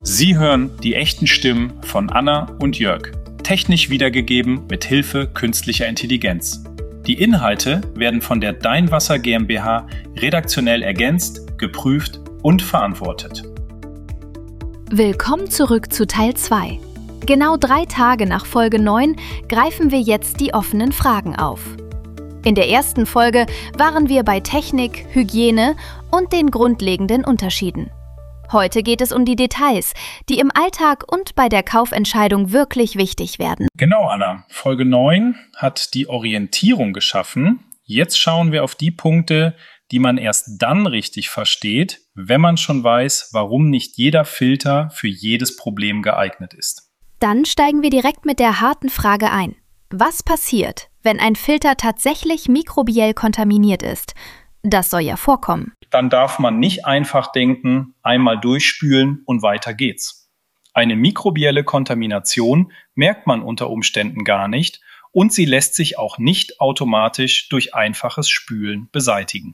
Sie hören die echten Stimmen von Anna und Jörg, technisch wiedergegeben mit Hilfe künstlicher Intelligenz. Die Inhalte werden von der Dein Wasser GmbH redaktionell ergänzt, geprüft und verantwortet. Willkommen zurück zu Teil 2. Genau 3 Tage nach Folge 9 greifen wir jetzt die offenen Fragen auf. In der ersten Folge waren wir bei Technik, Hygiene und den grundlegenden Unterschieden. Heute geht es um die Details, die im Alltag und bei der Kaufentscheidung wirklich wichtig werden. Genau, Anna. Folge 9 hat die Orientierung geschaffen. Jetzt schauen wir auf die Punkte, die man erst dann richtig versteht, wenn man schon weiß, warum nicht jeder Filter für jedes Problem geeignet ist. Dann steigen wir direkt mit der harten Frage ein. Was passiert, wenn ein Filter tatsächlich mikrobiell kontaminiert ist? Das soll ja vorkommen. Dann darf man nicht einfach denken, einmal durchspülen und weiter geht's. Eine mikrobielle Kontamination merkt man unter Umständen gar nicht und sie lässt sich auch nicht automatisch durch einfaches Spülen beseitigen.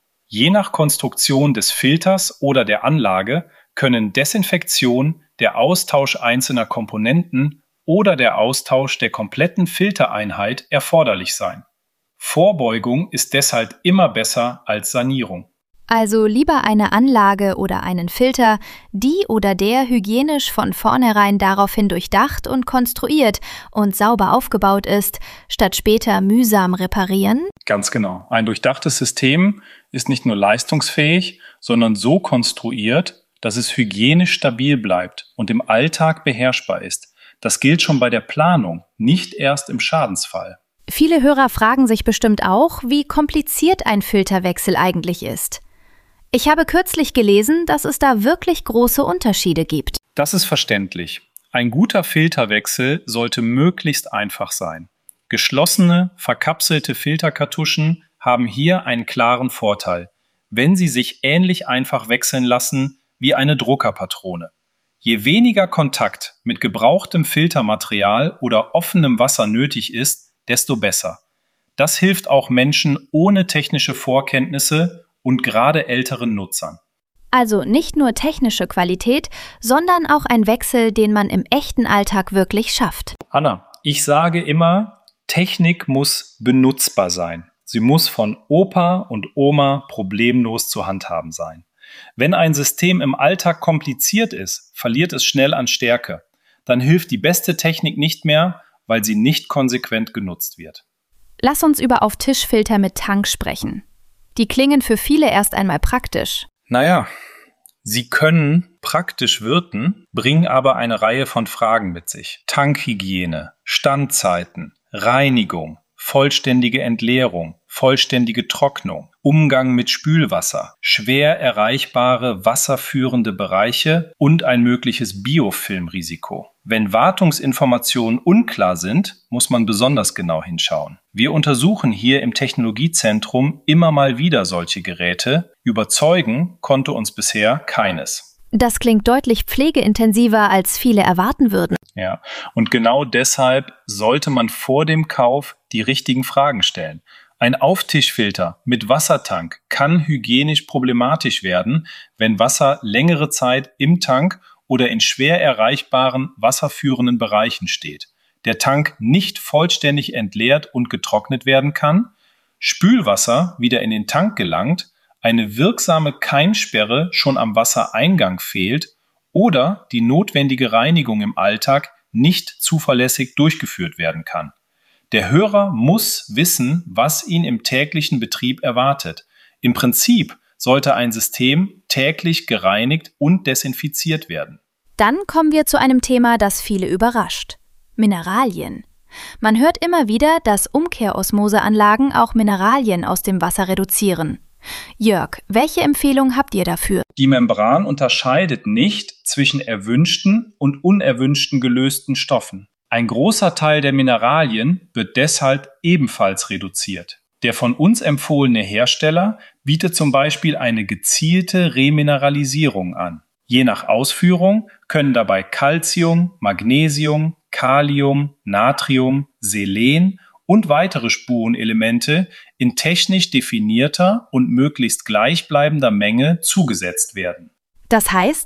Je nach Konstruktion des Filters oder der Anlage können Desinfektion, der Austausch einzelner Komponenten oder der Austausch der kompletten Filtereinheit erforderlich sein. Vorbeugung ist deshalb immer besser als Sanierung. Also lieber eine Anlage oder einen Filter, die oder der hygienisch von vornherein daraufhin durchdacht und konstruiert und sauber aufgebaut ist, statt später mühsam reparieren? Ganz genau. Ein durchdachtes System ist nicht nur leistungsfähig, sondern so konstruiert, dass es hygienisch stabil bleibt und im Alltag beherrschbar ist. Das gilt schon bei der Planung, nicht erst im Schadensfall. Viele Hörer fragen sich bestimmt auch, wie kompliziert ein Filterwechsel eigentlich ist. Ich habe kürzlich gelesen, dass es da wirklich große Unterschiede gibt. Das ist verständlich. Ein guter Filterwechsel sollte möglichst einfach sein. Geschlossene, verkapselte Filterkartuschen haben hier einen klaren Vorteil, wenn sie sich ähnlich einfach wechseln lassen wie eine Druckerpatrone. Je weniger Kontakt mit gebrauchtem Filtermaterial oder offenem Wasser nötig ist, desto besser. Das hilft auch Menschen ohne technische Vorkenntnisse und gerade älteren Nutzern. Also nicht nur technische Qualität, sondern auch ein Wechsel, den man im echten Alltag wirklich schafft. Anna, ich sage immer, Technik muss benutzbar sein. Sie muss von Opa und Oma problemlos zu handhaben sein. Wenn ein System im Alltag kompliziert ist, verliert es schnell an Stärke. Dann hilft die beste Technik nicht mehr, weil sie nicht konsequent genutzt wird. Lass uns über Auf-Tisch-Filter mit Tank sprechen. Die klingen für viele erst einmal praktisch. Naja, sie können praktisch wirken, bringen aber eine Reihe von Fragen mit sich. Tankhygiene, Standzeiten, Reinigung, vollständige Entleerung, vollständige Trocknung, Umgang mit Spülwasser, schwer erreichbare wasserführende Bereiche und ein mögliches Biofilmrisiko. Wenn Wartungsinformationen unklar sind, muss man besonders genau hinschauen. Wir untersuchen hier im Technologiezentrum immer mal wieder solche Geräte. Überzeugen konnte uns bisher keines. Das klingt deutlich pflegeintensiver, als viele erwarten würden. Ja, und genau deshalb sollte man vor dem Kauf die richtigen Fragen stellen. Ein Auftischfilter mit Wassertank kann hygienisch problematisch werden, wenn Wasser längere Zeit im Tank oder in schwer erreichbaren wasserführenden Bereichen steht, der Tank nicht vollständig entleert und getrocknet werden kann, Spülwasser wieder in den Tank gelangt, eine wirksame Keimsperre schon am Wassereingang fehlt oder die notwendige Reinigung im Alltag nicht zuverlässig durchgeführt werden kann. Der Hörer muss wissen, was ihn im täglichen Betrieb erwartet. Im Prinzip sollte ein System täglich gereinigt und desinfiziert werden. Dann kommen wir zu einem Thema, das viele überrascht: Mineralien. Man hört immer wieder, dass Umkehrosmoseanlagen auch Mineralien aus dem Wasser reduzieren. Jörg, welche Empfehlung habt ihr dafür? Die Membran unterscheidet nicht zwischen erwünschten und unerwünschten gelösten Stoffen. Ein großer Teil der Mineralien wird deshalb ebenfalls reduziert. Der von uns empfohlene Hersteller bietet zum Beispiel eine gezielte Remineralisierung an. Je nach Ausführung können dabei Calcium, Magnesium, Kalium, Natrium, Selen und weitere Spurenelemente in technisch definierter und möglichst gleichbleibender Menge zugesetzt werden. Das heißt,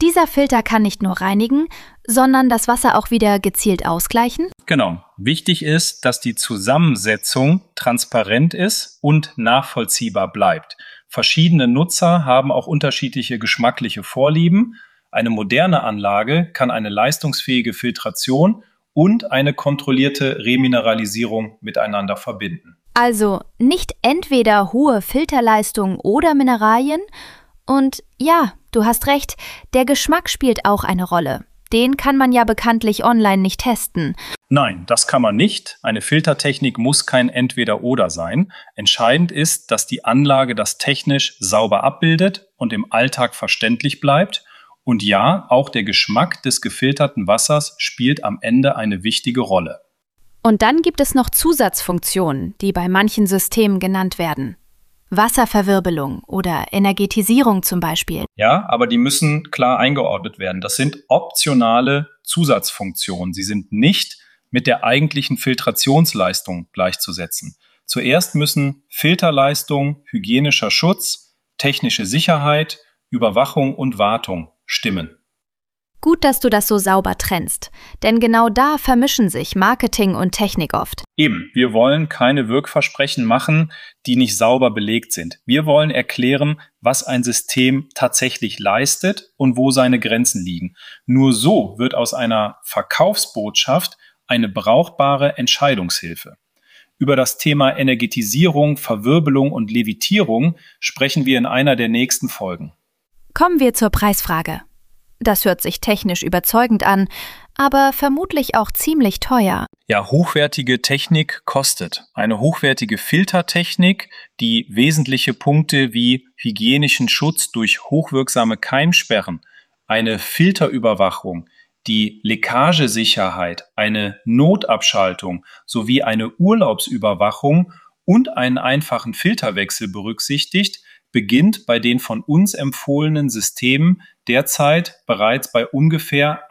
Dieser Filter kann nicht nur reinigen, sondern das Wasser auch wieder gezielt ausgleichen? Genau. Wichtig ist, dass die Zusammensetzung transparent ist und nachvollziehbar bleibt. Verschiedene Nutzer haben auch unterschiedliche geschmackliche Vorlieben. Eine moderne Anlage kann eine leistungsfähige Filtration und eine kontrollierte Remineralisierung miteinander verbinden. Also nicht entweder hohe Filterleistung oder Mineralien. Und ja, du hast recht, der Geschmack spielt auch eine Rolle. Den kann man ja bekanntlich online nicht testen. Nein, das kann man nicht. Eine Filtertechnik muss kein Entweder-Oder sein. Entscheidend ist, dass die Anlage das technisch sauber abbildet und im Alltag verständlich bleibt. Und ja, auch der Geschmack des gefilterten Wassers spielt am Ende eine wichtige Rolle. Und dann gibt es noch Zusatzfunktionen, die bei manchen Systemen genannt werden. Wasserverwirbelung oder Energetisierung zum Beispiel. Ja, aber die müssen klar eingeordnet werden. Das sind optionale Zusatzfunktionen. Sie sind nicht mit der eigentlichen Filtrationsleistung gleichzusetzen. Zuerst müssen Filterleistung, hygienischer Schutz, technische Sicherheit, Überwachung und Wartung stimmen. Gut, dass du das so sauber trennst, denn genau da vermischen sich Marketing und Technik oft. Eben, wir wollen keine Wirkversprechen machen, die nicht sauber belegt sind. Wir wollen erklären, was ein System tatsächlich leistet und wo seine Grenzen liegen. Nur so wird aus einer Verkaufsbotschaft eine brauchbare Entscheidungshilfe. Über das Thema Energetisierung, Verwirbelung und Levitierung sprechen wir in einer der nächsten Folgen. Kommen wir zur Preisfrage. Das hört sich technisch überzeugend an, aber vermutlich auch ziemlich teuer. Ja, hochwertige Technik kostet. Eine hochwertige Filtertechnik, die wesentliche Punkte wie hygienischen Schutz durch hochwirksame Keimsperren, eine Filterüberwachung, die Leckagesicherheit, eine Notabschaltung sowie eine Urlaubsüberwachung und einen einfachen Filterwechsel berücksichtigt, beginnt bei den von uns empfohlenen Systemen derzeit bereits bei ungefähr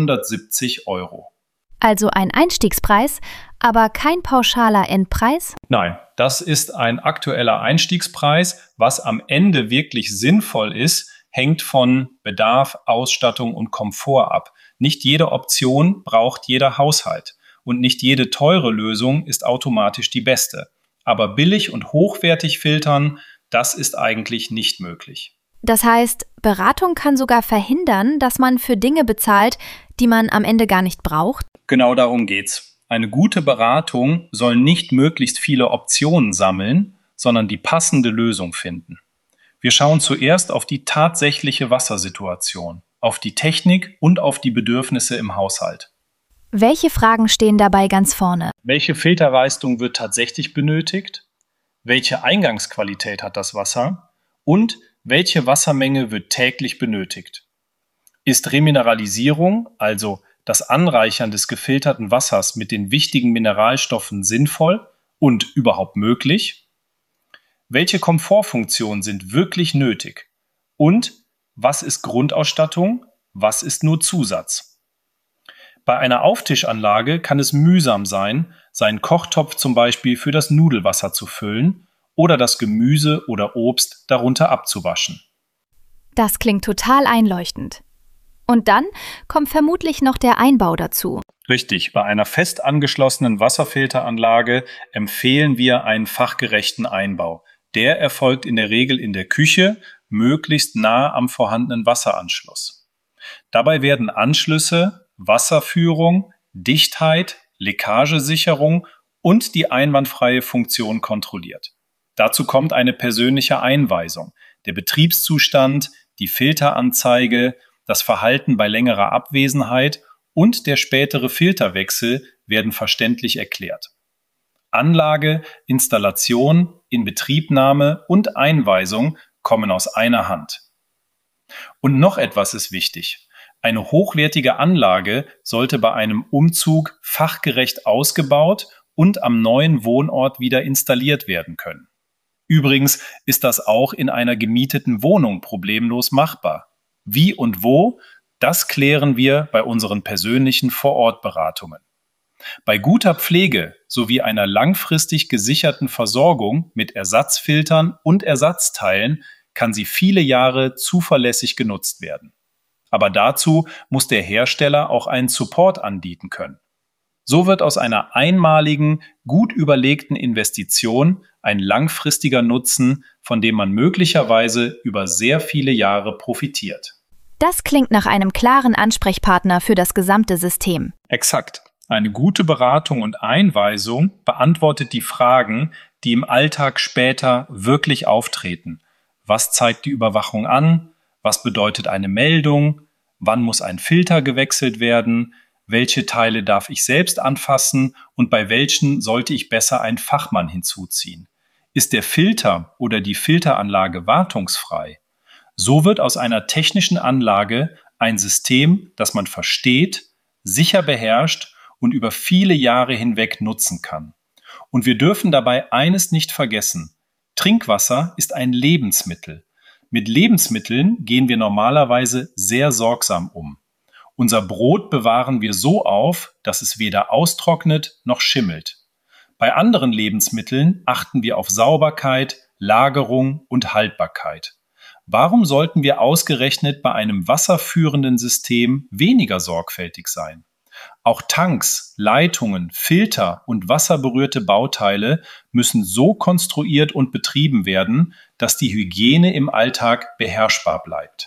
870 €. Also ein Einstiegspreis, aber kein pauschaler Endpreis? Nein, das ist ein aktueller Einstiegspreis. Was am Ende wirklich sinnvoll ist, hängt von Bedarf, Ausstattung und Komfort ab. Nicht jede Option braucht jeder Haushalt und nicht jede teure Lösung ist automatisch die beste. Aber billig und hochwertig filtern, das ist eigentlich nicht möglich. Das heißt, Beratung kann sogar verhindern, dass man für Dinge bezahlt, die man am Ende gar nicht braucht? Genau darum geht's. Eine gute Beratung soll nicht möglichst viele Optionen sammeln, sondern die passende Lösung finden. Wir schauen zuerst auf die tatsächliche Wassersituation, auf die Technik und auf die Bedürfnisse im Haushalt. Welche Fragen stehen dabei ganz vorne? Welche Filterleistung wird tatsächlich benötigt? Welche Eingangsqualität hat das Wasser? Und welche Wassermenge wird täglich benötigt? Ist Remineralisierung, also das Anreichern des gefilterten Wassers mit den wichtigen Mineralstoffen sinnvoll und überhaupt möglich? Welche Komfortfunktionen sind wirklich nötig? Und was ist Grundausstattung? Was ist nur Zusatz? Bei einer Auftischanlage kann es mühsam sein, seinen Kochtopf zum Beispiel für das Nudelwasser zu füllen oder das Gemüse oder Obst darunter abzuwaschen. Das klingt total einleuchtend. Und dann kommt vermutlich noch der Einbau dazu. Richtig, bei einer fest angeschlossenen Wasserfilteranlage empfehlen wir einen fachgerechten Einbau. Der erfolgt in der Regel in der Küche, möglichst nah am vorhandenen Wasseranschluss. Dabei werden Anschlüsse, Wasserführung, Dichtheit, Leckagesicherung und die einwandfreie Funktion kontrolliert. Dazu kommt eine persönliche Einweisung, der Betriebszustand, die Filteranzeige, das Verhalten bei längerer Abwesenheit und der spätere Filterwechsel werden verständlich erklärt. Anlage, Installation, Inbetriebnahme und Einweisung kommen aus einer Hand. Und noch etwas ist wichtig. Eine hochwertige Anlage sollte bei einem Umzug fachgerecht ausgebaut und am neuen Wohnort wieder installiert werden können. Übrigens ist das auch in einer gemieteten Wohnung problemlos machbar. Wie und wo, das klären wir bei unseren persönlichen Vorortberatungen. Bei guter Pflege sowie einer langfristig gesicherten Versorgung mit Ersatzfiltern und Ersatzteilen kann sie viele Jahre zuverlässig genutzt werden. Aber dazu muss der Hersteller auch einen Support anbieten können. So wird aus einer einmaligen, gut überlegten Investition ein langfristiger Nutzen, von dem man möglicherweise über sehr viele Jahre profitiert. Das klingt nach einem klaren Ansprechpartner für das gesamte System. Exakt. Eine gute Beratung und Einweisung beantwortet die Fragen, die im Alltag später wirklich auftreten. Was zeigt die Überwachung an? Was bedeutet eine Meldung? Wann muss ein Filter gewechselt werden? Welche Teile darf ich selbst anfassen und bei welchen sollte ich besser einen Fachmann hinzuziehen? Ist der Filter oder die Filteranlage wartungsfrei? So wird aus einer technischen Anlage ein System, das man versteht, sicher beherrscht und über viele Jahre hinweg nutzen kann. Und wir dürfen dabei eines nicht vergessen: Trinkwasser ist ein Lebensmittel. Mit Lebensmitteln gehen wir normalerweise sehr sorgsam um. Unser Brot bewahren wir so auf, dass es weder austrocknet noch schimmelt. Bei anderen Lebensmitteln achten wir auf Sauberkeit, Lagerung und Haltbarkeit. Warum sollten wir ausgerechnet bei einem wasserführenden System weniger sorgfältig sein? Auch Tanks, Leitungen, Filter und wasserberührte Bauteile müssen so konstruiert und betrieben werden, dass die Hygiene im Alltag beherrschbar bleibt.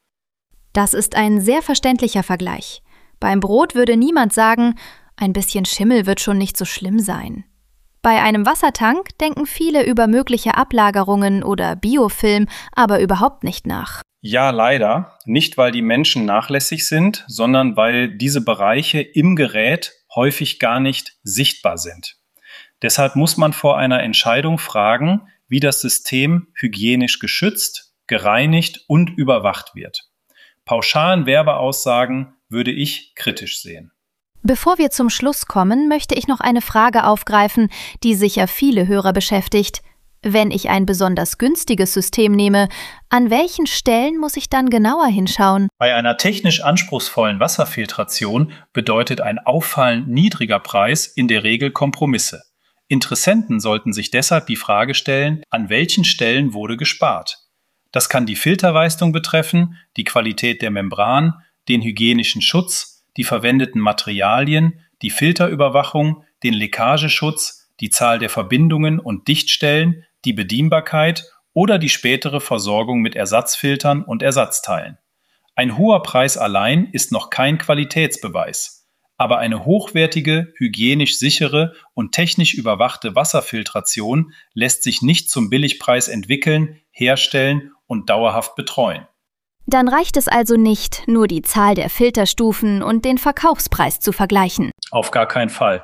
Das ist ein sehr verständlicher Vergleich. Beim Brot würde niemand sagen, ein bisschen Schimmel wird schon nicht so schlimm sein. Bei einem Wassertank denken viele über mögliche Ablagerungen oder Biofilm aber überhaupt nicht nach. Ja, leider. Nicht, weil die Menschen nachlässig sind, sondern weil diese Bereiche im Gerät häufig gar nicht sichtbar sind. Deshalb muss man vor einer Entscheidung fragen, wie das System hygienisch geschützt, gereinigt und überwacht wird. Pauschalen Werbeaussagen würde ich kritisch sehen. Bevor wir zum Schluss kommen, möchte ich noch eine Frage aufgreifen, die sicher viele Hörer beschäftigt. Wenn ich ein besonders günstiges System nehme, an welchen Stellen muss ich dann genauer hinschauen? Bei einer technisch anspruchsvollen Wasserfiltration bedeutet ein auffallend niedriger Preis in der Regel Kompromisse. Interessenten sollten sich deshalb die Frage stellen, an welchen Stellen wurde gespart. Das kann die Filterleistung betreffen, die Qualität der Membran, den hygienischen Schutz, die verwendeten Materialien, die Filterüberwachung, den Leckageschutz, die Zahl der Verbindungen und Dichtstellen, die Bedienbarkeit oder die spätere Versorgung mit Ersatzfiltern und Ersatzteilen. Ein hoher Preis allein ist noch kein Qualitätsbeweis, aber eine hochwertige, hygienisch sichere und technisch überwachte Wasserfiltration lässt sich nicht zum Billigpreis entwickeln, herstellen und dauerhaft betreuen. Dann reicht es also nicht, nur die Zahl der Filterstufen und den Verkaufspreis zu vergleichen. Auf gar keinen Fall.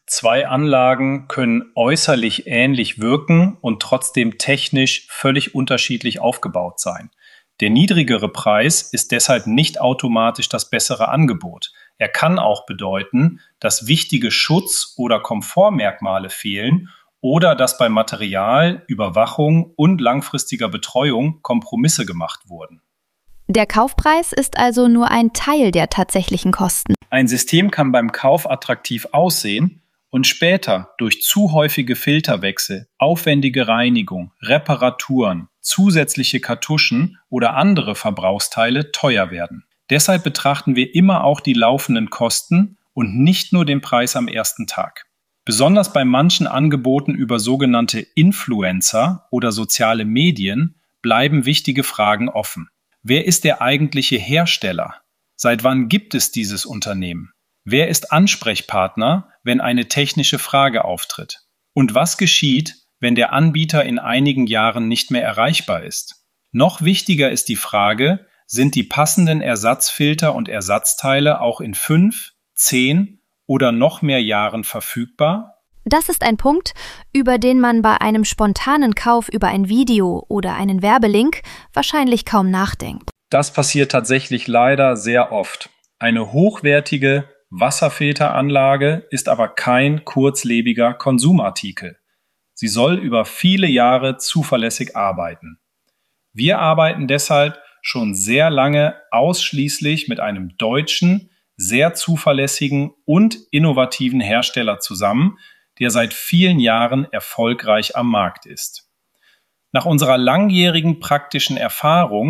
2 Anlagen können äußerlich ähnlich wirken und trotzdem technisch völlig unterschiedlich aufgebaut sein. Der niedrigere Preis ist deshalb nicht automatisch das bessere Angebot. Er kann auch bedeuten, dass wichtige Schutz- oder Komfortmerkmale fehlen oder dass bei Material, Überwachung und langfristiger Betreuung Kompromisse gemacht wurden. Der Kaufpreis ist also nur ein Teil der tatsächlichen Kosten. Ein System kann beim Kauf attraktiv aussehen und später durch zu häufige Filterwechsel, aufwendige Reinigung, Reparaturen, zusätzliche Kartuschen oder andere Verbrauchsteile teuer werden. Deshalb betrachten wir immer auch die laufenden Kosten und nicht nur den Preis am ersten Tag. Besonders bei manchen Angeboten über sogenannte Influencer oder soziale Medien bleiben wichtige Fragen offen. Wer ist der eigentliche Hersteller? Seit wann gibt es dieses Unternehmen? Wer ist Ansprechpartner, wenn eine technische Frage auftritt? Und was geschieht, wenn der Anbieter in einigen Jahren nicht mehr erreichbar ist? Noch wichtiger ist die Frage, sind die passenden Ersatzfilter und Ersatzteile auch in 5, 10 oder noch mehr Jahren verfügbar? Das ist ein Punkt, über den man bei einem spontanen Kauf über ein Video oder einen Werbelink wahrscheinlich kaum nachdenkt. Das passiert tatsächlich leider sehr oft. Eine hochwertige Wasserfilteranlage ist aber kein kurzlebiger Konsumartikel. Sie soll über viele Jahre zuverlässig arbeiten. Wir arbeiten deshalb schon sehr lange ausschließlich mit einem deutschen, sehr zuverlässigen und innovativen Hersteller zusammen, der seit vielen Jahren erfolgreich am Markt ist. Nach unserer langjährigen praktischen Erfahrung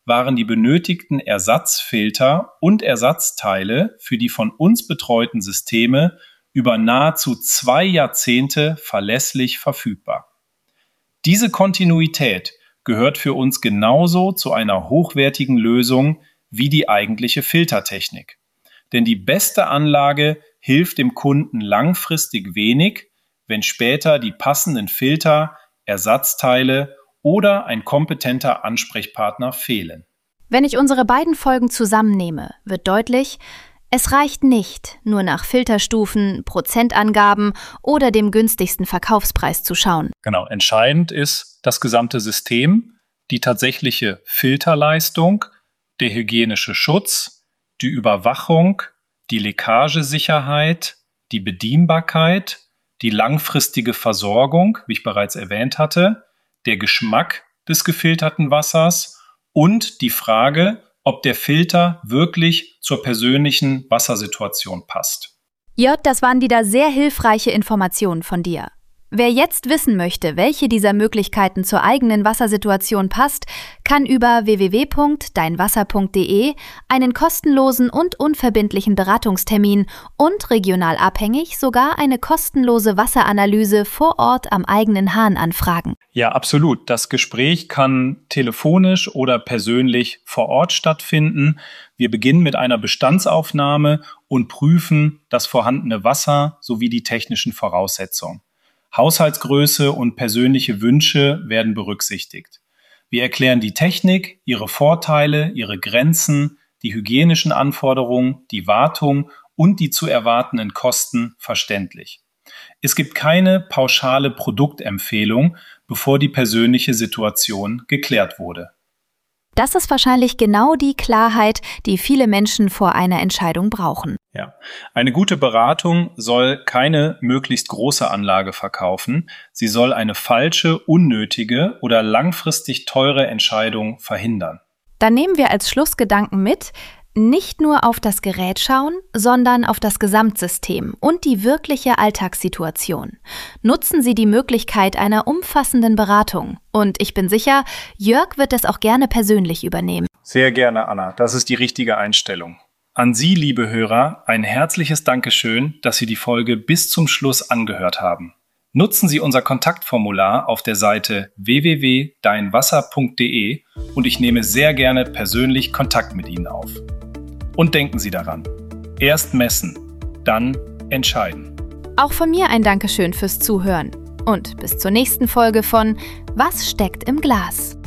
waren die benötigten Ersatzfilter und Ersatzteile für die von uns betreuten Systeme über nahezu 2 Jahrzehnte verlässlich verfügbar. Diese Kontinuität gehört für uns genauso zu einer hochwertigen Lösung wie die eigentliche Filtertechnik. Denn die beste Anlage hilft dem Kunden langfristig wenig, wenn später die passenden Filter, Ersatzteile oder ein kompetenter Ansprechpartner fehlen. Wenn ich unsere beiden Folgen zusammennehme, wird deutlich, es reicht nicht, nur nach Filterstufen, Prozentangaben oder dem günstigsten Verkaufspreis zu schauen. Genau, entscheidend ist das gesamte System, die tatsächliche Filterleistung, der hygienische Schutz, die Überwachung, die Leckagesicherheit, die Bedienbarkeit, die langfristige Versorgung, wie ich bereits erwähnt hatte, der Geschmack des gefilterten Wassers und die Frage, ob der Filter wirklich zur persönlichen Wassersituation passt. Jörg, das waren wieder sehr hilfreiche Informationen von dir. Wer jetzt wissen möchte, welche dieser Möglichkeiten zur eigenen Wassersituation passt, kann über www.deinwasser.de einen kostenlosen und unverbindlichen Beratungstermin und regional abhängig sogar eine kostenlose Wasseranalyse vor Ort am eigenen Hahn anfragen. Ja, absolut. Das Gespräch kann telefonisch oder persönlich vor Ort stattfinden. Wir beginnen mit einer Bestandsaufnahme und prüfen das vorhandene Wasser sowie die technischen Voraussetzungen. Haushaltsgröße und persönliche Wünsche werden berücksichtigt. Wir erklären die Technik, ihre Vorteile, ihre Grenzen, die hygienischen Anforderungen, die Wartung und die zu erwartenden Kosten verständlich. Es gibt keine pauschale Produktempfehlung, bevor die persönliche Situation geklärt wurde. Das ist wahrscheinlich genau die Klarheit, die viele Menschen vor einer Entscheidung brauchen. Ja, eine gute Beratung soll keine möglichst große Anlage verkaufen. Sie soll eine falsche, unnötige oder langfristig teure Entscheidung verhindern. Dann nehmen wir als Schlussgedanken mit, nicht nur auf das Gerät schauen, sondern auf das Gesamtsystem und die wirkliche Alltagssituation. Nutzen Sie die Möglichkeit einer umfassenden Beratung. Und ich bin sicher, Jörg wird es auch gerne persönlich übernehmen. Sehr gerne, Anna. Das ist die richtige Einstellung. An Sie, liebe Hörer, ein herzliches Dankeschön, dass Sie die Folge bis zum Schluss angehört haben. Nutzen Sie unser Kontaktformular auf der Seite www.deinwasser.de und ich nehme sehr gerne persönlich Kontakt mit Ihnen auf. Und denken Sie daran, erst messen, dann entscheiden. Auch von mir ein Dankeschön fürs Zuhören und bis zur nächsten Folge von Was steckt im Glas?